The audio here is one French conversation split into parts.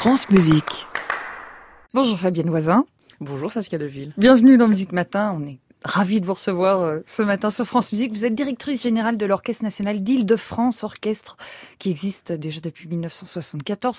France Musique. Bonjour Fabienne Voisin. Bonjour Saskia Deville. Bienvenue dans Musique Matin. On est ravis de vous recevoir ce matin sur France Musique. Vous êtes directrice générale de l'Orchestre national d'Île-de-France, orchestre qui existe déjà depuis 1974.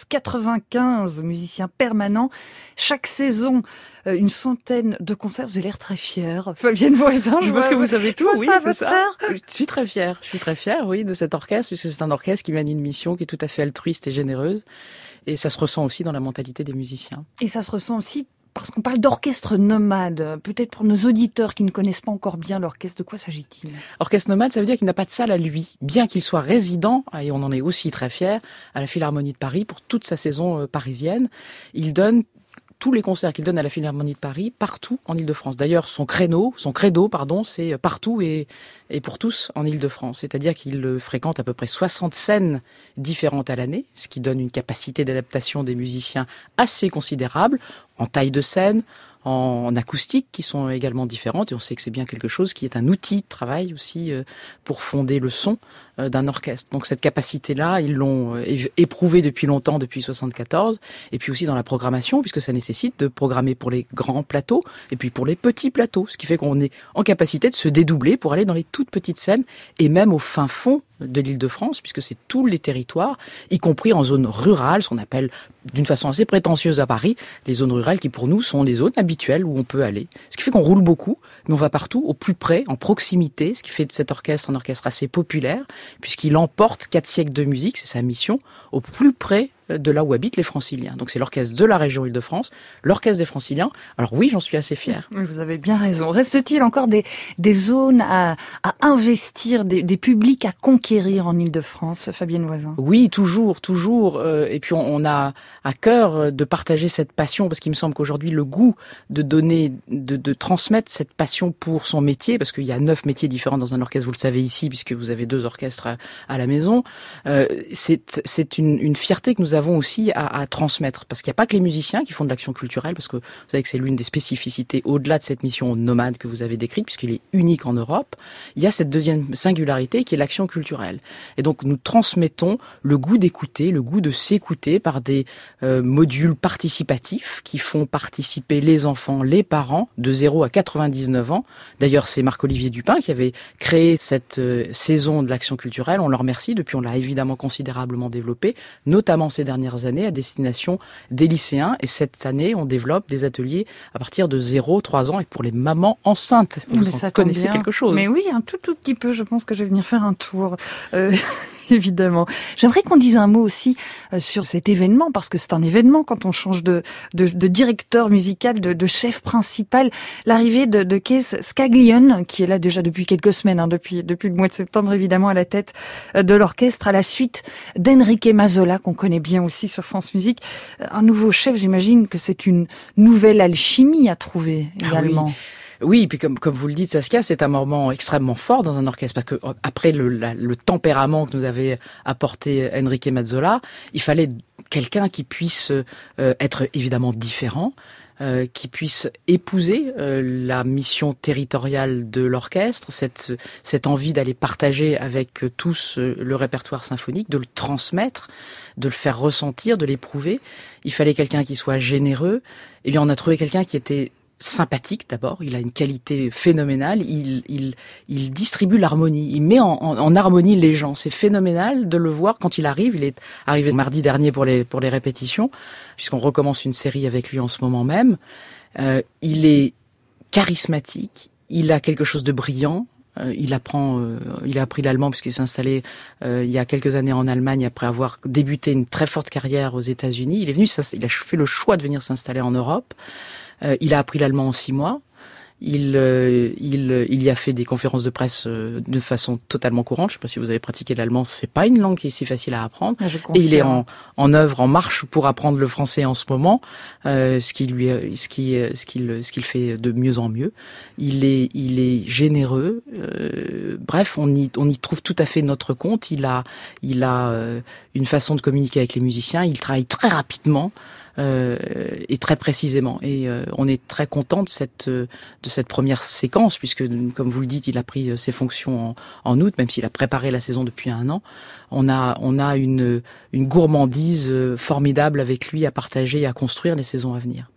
95 musiciens permanents. Chaque saison, une centaine de concerts. Vous avez l'air très fière. Fabienne Voisin, je pense que vous savez tout. Oui, c'est ça. Je suis très fière. Oui, de cet orchestre, puisque c'est un orchestre qui mène une mission qui est tout à fait altruiste et généreuse. Et ça se ressent aussi dans la mentalité des musiciens. Et ça se ressent aussi parce qu'on parle d'orchestre nomade. Peut-être pour nos auditeurs qui ne connaissent pas encore bien l'orchestre, de quoi s'agit-il ? Orchestre nomade, ça veut dire qu'il n'a pas de salle à lui. Bien qu'il soit résident, et on en est aussi très fiers, à la Philharmonie de Paris pour toute sa saison parisienne, il donne tous les concerts qu'il donne à la Philharmonie de Paris, partout en Île-de-France. D'ailleurs, son credo, c'est partout et pour tous en Île-de-France. C'est-à-dire qu'il fréquente à peu près 60 scènes différentes à l'année, ce qui donne une capacité d'adaptation des musiciens assez considérable, en taille de scène, en acoustique, qui sont également différentes. Et on sait que c'est bien quelque chose qui est un outil de travail aussi pour fonder le son d'un orchestre. Donc cette capacité-là, ils l'ont éprouvée depuis longtemps, depuis 74, et puis aussi dans la programmation, puisque ça nécessite de programmer pour les grands plateaux et puis pour les petits plateaux, ce qui fait qu'on est en capacité de se dédoubler pour aller dans les toutes petites scènes et même au fin fond de l'Île-de-France, puisque c'est tous les territoires, y compris en zone rurale, ce qu'on appelle d'une façon assez prétentieuse à Paris, les zones rurales qui pour nous sont les zones habituelles où on peut aller. Ce qui fait qu'on roule beaucoup, mais on va partout, au plus près, en proximité, ce qui fait de cet orchestre un orchestre assez populaire, puisqu'il emporte 4 siècles de musique, c'est sa mission, au plus près de là où habitent les Franciliens. Donc c'est l'orchestre de la région Île-de-France, l'orchestre des Franciliens. Alors oui, j'en suis assez fière. Oui, vous avez bien raison. Reste-t-il encore des zones à investir, des publics à conquérir en Île-de-France, Fabienne Voisin ? Oui, toujours. Et puis on a à cœur de partager cette passion, parce qu'il me semble qu'aujourd'hui le goût de donner, de transmettre cette passion pour son métier, parce qu'il y a 9 métiers différents dans un orchestre, vous le savez ici, puisque vous avez 2 orchestres à la maison. C'est une fierté que nous avons aussi à transmettre, parce qu'il n'y a pas que les musiciens qui font de l'action culturelle, parce que vous savez que c'est l'une des spécificités au-delà de cette mission nomade que vous avez décrite, puisqu'il est unique en Europe. Il y a cette deuxième singularité qui est l'action culturelle. Et donc nous transmettons le goût d'écouter, le goût de s'écouter par des modules participatifs qui font participer les enfants, les parents, de 0 à 99 ans. D'ailleurs, c'est Marc-Olivier Dupin qui avait créé cette saison de l'action culturelle. On le remercie. Depuis, on l'a évidemment considérablement développé, notamment ces dernières années à destination des lycéens. Et cette année, on développe des ateliers à partir de 0-3 ans et pour les mamans enceintes. Vous en connaissez quelque chose. Mais oui, un tout petit peu. Je pense que je vais venir faire un tour. Évidemment. J'aimerais qu'on dise un mot aussi sur cet événement, parce que c'est un événement quand on change de directeur musical, de chef principal. L'arrivée de Kees Scaglione, qui est là déjà depuis quelques semaines, depuis le mois de septembre évidemment, à la tête de l'orchestre, à la suite d'Enrique Mazzola, qu'on connaît bien aussi sur France Musique. Un nouveau chef, j'imagine que c'est une nouvelle alchimie à trouver également. Oui, et puis comme vous le dites, Saskia, c'est un moment extrêmement fort dans un orchestre, parce que après le tempérament que nous avait apporté Enrique Mazzola, il fallait quelqu'un qui puisse être évidemment différent, qui puisse épouser la mission territoriale de l'orchestre, cette envie d'aller partager avec tous le répertoire symphonique, de le transmettre, de le faire ressentir, de l'éprouver. Il fallait quelqu'un qui soit généreux. Et bien on a trouvé quelqu'un qui était sympathique d'abord, il a une qualité phénoménale, il distribue l'harmonie, il met en harmonie les gens, c'est phénoménal de le voir quand il arrive. Il est arrivé mardi dernier pour les répétitions, puisqu'on recommence une série avec lui en ce moment même. Il est charismatique, il a quelque chose de brillant. Il a appris l'allemand puisqu'il s'est installé il y a quelques années en Allemagne après avoir débuté une très forte carrière aux États-Unis. Il a fait le choix de venir s'installer en Europe. Il a appris l'allemand en 6 mois. Il y a fait des conférences de presse de façon totalement courante. Je ne sais pas si vous avez pratiqué l'allemand, c'est pas une langue qui est si facile à apprendre. Et il est en œuvre, en marche pour apprendre le français en ce moment, ce qu'il fait de mieux en mieux. Il est généreux. Bref, on y trouve tout à fait notre compte. Il a une façon de communiquer avec les musiciens. Il travaille très rapidement. et très précisément. Et on est très content de cette première séquence, puisque, comme vous le dites, il a pris ses fonctions en août, même s'il a préparé la saison depuis 1 an. On a une gourmandise formidable avec lui à partager et à construire les saisons à venir.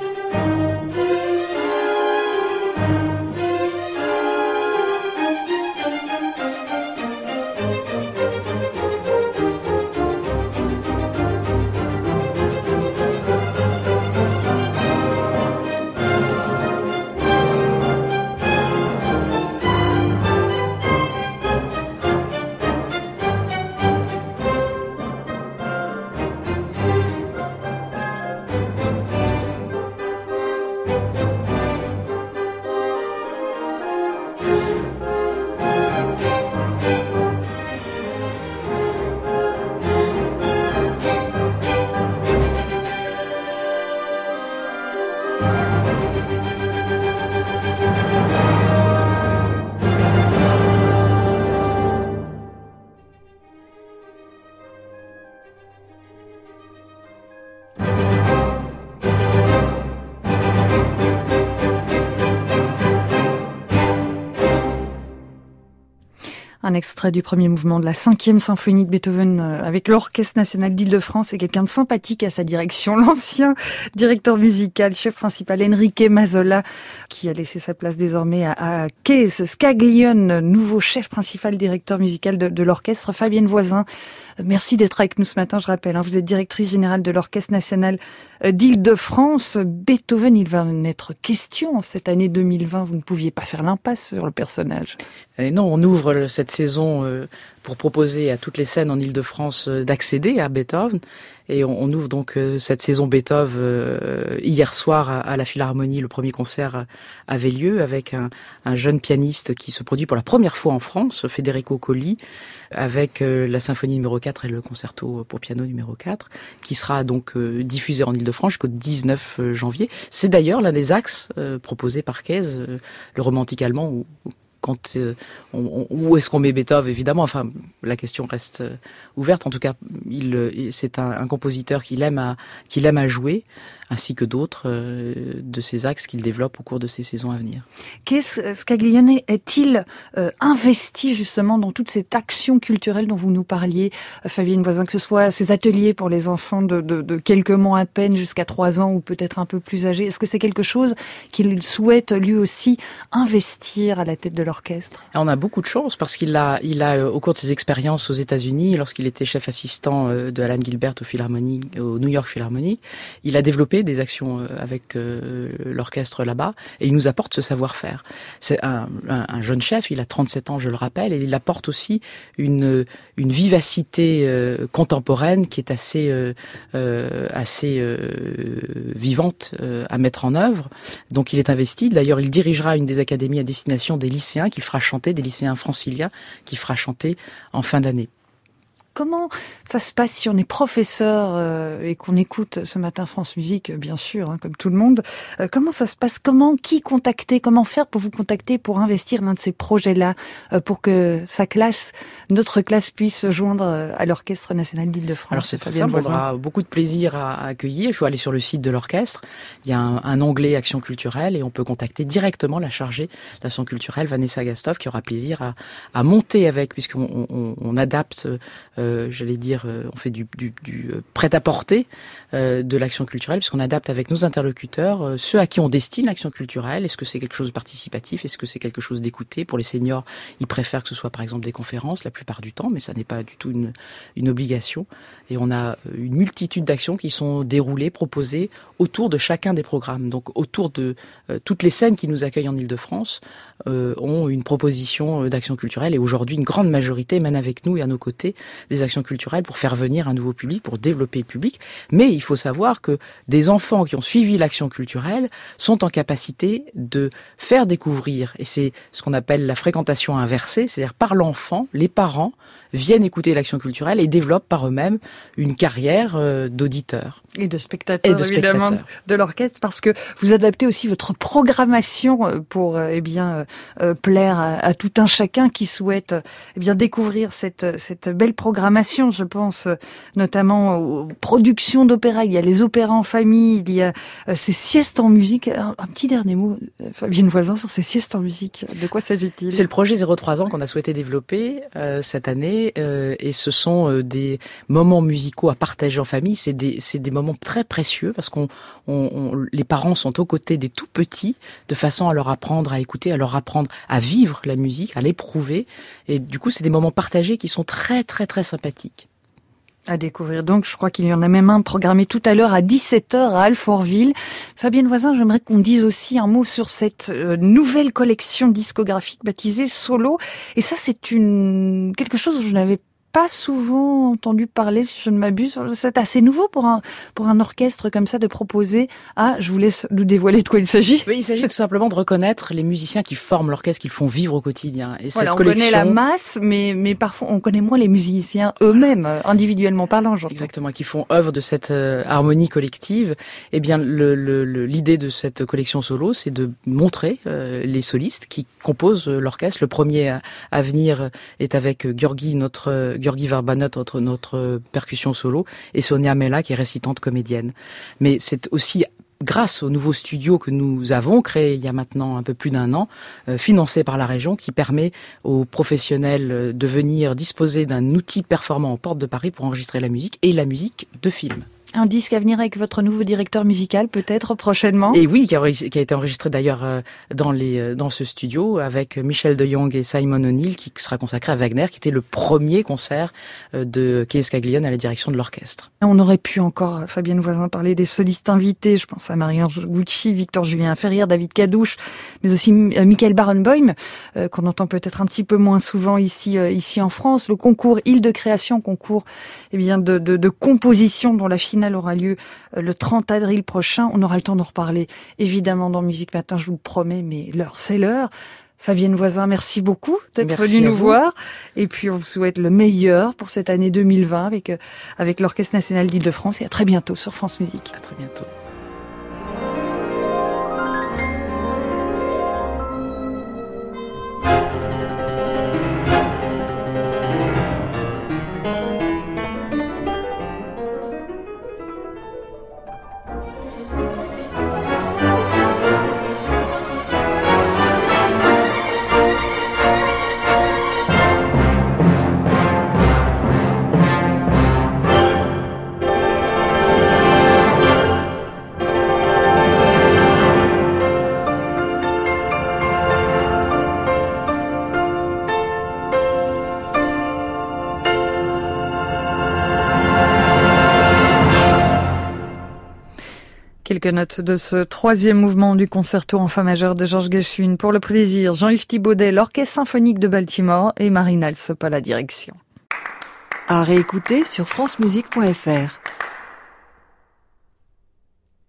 Un extrait du premier mouvement de la 5e symphonie de Beethoven avec l'Orchestre national d'Île-de-France et quelqu'un de sympathique à sa direction, l'ancien directeur musical, chef principal Enrique Mazzola, qui a laissé sa place désormais à Cees Scaglione, nouveau chef principal directeur musical de l'orchestre. Fabienne Voisin, merci d'être avec nous ce matin, je rappelle, vous êtes directrice générale de l'Orchestre national d'Île-de-France. Beethoven, il va en être question cette année 2020, vous ne pouviez pas faire l'impasse sur le personnage. Et non, on ouvre cette saison pour proposer à toutes les scènes en Île-de-France d'accéder à Beethoven. Et on ouvre donc cette saison Beethoven hier soir à la Philharmonie. Le premier concert avait lieu avec un jeune pianiste qui se produit pour la première fois en France, Federico Colli, avec la symphonie numéro 4 et le concerto pour piano numéro 4, qui sera donc diffusé en Île-de-France jusqu'au 19 janvier. C'est d'ailleurs l'un des axes proposés par Cees, le romantique allemand, où est-ce qu'on met Beethoven, évidemment, la question reste ouverte. En tout cas, c'est un compositeur qu'il aime à jouer, ainsi que d'autres de ses axes qu'il développe au cours de ces saisons à venir. Qu'est-ce Scaglione est-il investi justement dans toute cette action culturelle dont vous nous parliez, Fabienne Voisin, que ce soit ces ateliers pour les enfants de quelques mois à peine jusqu'à 3 ans ou peut-être un peu plus âgés? Est-ce que c'est quelque chose qu'il souhaite lui aussi investir à la tête de l'orchestre? On a beaucoup de chance parce qu'il a au cours de ses expériences aux États-Unis, lorsqu'il était chef assistant de Alan Gilbert au New York Philharmonic, il a développé des actions avec l'orchestre là-bas et il nous apporte ce savoir-faire. C'est un jeune chef, il a 37 ans, je le rappelle, et il apporte aussi une vivacité contemporaine qui est assez vivante à mettre en œuvre. Donc il est investi. D'ailleurs, il dirigera une des académies à destination des lycéens qu'il fera chanter, des lycéens franciliens qu'il fera chanter en fin d'année. Comment ça se passe si on est professeur et qu'on écoute ce matin France Musique, bien sûr, comme tout le monde? Comment ça se passe? Qui contacter? Comment faire pour vous contacter pour investir l'un de ces projets-là, pour que notre classe puisse se joindre à l'Orchestre national d'Île-de-France? Alors c'est très simple, on aura beaucoup de plaisir à accueillir. Il faut aller sur le site de l'orchestre. Il y a un onglet Action culturelle et on peut contacter directement la chargée d'Action culturelle, Vanessa Gastov, qui aura plaisir à monter avec, puisqu'on adapte on fait du prêt-à-porter de l'action culturelle, puisqu'on adapte avec nos interlocuteurs ceux à qui on destine l'action culturelle. Est-ce que c'est quelque chose de participatif? Est-ce que c'est quelque chose d'écouté? Pour les seniors, ils préfèrent que ce soit par exemple des conférences la plupart du temps, mais ça n'est pas du tout une obligation. Et on a une multitude d'actions qui sont déroulées, proposées autour de chacun des programmes. Donc autour de toutes les scènes qui nous accueillent en Île-de-France ont une proposition d'action culturelle, et aujourd'hui une grande majorité mène avec nous et à nos côtés des actions culturelles pour faire venir un nouveau public, pour développer le public. Mais il faut savoir que des enfants qui ont suivi l'action culturelle sont en capacité de faire découvrir, et c'est ce qu'on appelle la fréquentation inversée, c'est-à-dire par l'enfant, les parents viennent écouter l'Action culturelle et développent par eux-mêmes une carrière d'auditeurs. Et de spectateurs, évidemment, de l'orchestre, parce que vous adaptez aussi votre programmation pour plaire à tout un chacun qui souhaite découvrir cette belle programmation. Je pense notamment aux productions d'opéra. Il y a les opéras en famille, il y a ces siestes en musique. Un petit dernier mot, Fabienne Voisin, sur ces siestes en musique. De quoi s'agit-il ? C'est le projet 0-3 ans qu'on a souhaité développer cette année, et ce sont des moments musicaux à partager en famille. C'est des moments très précieux parce les parents sont aux côtés des tout petits de façon à leur apprendre à écouter, à leur apprendre à vivre la musique, à l'éprouver. Et du coup, c'est des moments partagés qui sont très, très, très sympathiques. À découvrir donc, je crois qu'il y en a même un programmé tout à l'heure à 17h à Alfortville. Fabienne Voisin, j'aimerais qu'on dise aussi un mot sur cette nouvelle collection discographique baptisée Solo. Et ça, c'est quelque chose où je n'avais pas souvent entendu parler, si je ne m'abuse. C'est assez nouveau pour un orchestre comme ça de proposer. Je vous laisse nous dévoiler de quoi il s'agit. Oui, il s'agit tout simplement de reconnaître les musiciens qui forment l'orchestre, qui le font vivre au quotidien. Et voilà, cette on collection... connaît la masse, mais parfois on connaît moins les musiciens eux-mêmes, individuellement parlant. J'entends. Exactement, qui font œuvre de cette harmonie collective. Eh bien, l'idée de cette collection solo, c'est de montrer les solistes qui composent l'orchestre. Le premier à venir est avec Georgi Varbanot, notre percussion solo, et Sonia Mella, qui est récitante comédienne. Mais c'est aussi grâce au nouveau studio que nous avons créé il y a maintenant un peu plus d'un an, financé par la région, qui permet aux professionnels de venir disposer d'un outil performant aux portes de Paris pour enregistrer la musique et la musique de film. Un disque à venir avec votre nouveau directeur musical, peut-être, prochainement. Et oui, qui a été enregistré d'ailleurs dans ce studio avec Michel de Jong et Simon O'Neill, qui sera consacré à Wagner, qui était le premier concert de Kees Scaglione à la direction de l'orchestre. On aurait pu encore, Fabienne Voisin, parler des solistes invités. Je pense à Marie-Ange Gucci, Victor-Julien Ferrière, David Cadouche, mais aussi Michael Barenboim, qu'on entend peut-être un petit peu moins souvent ici en France. Le concours Île de Création, concours de composition dont la finale aura lieu le 30 avril prochain. On aura le temps d'en reparler, évidemment, dans Musique Matin, je vous le promets, mais l'heure, c'est l'heure. Fabienne Voisin, merci beaucoup d'être venue nous voir. Et puis, on vous souhaite le meilleur pour cette année 2020 avec l'Orchestre National d'Île-de-France. Et à très bientôt sur France Musique. À très bientôt. Quelques notes de ce troisième mouvement du concerto en fa majeur de Georges Gershwin. Pour le plaisir, Jean-Yves Thibaudet, l'Orchestre Symphonique de Baltimore et Marina Alsop à la direction. À réécouter sur francemusique.fr.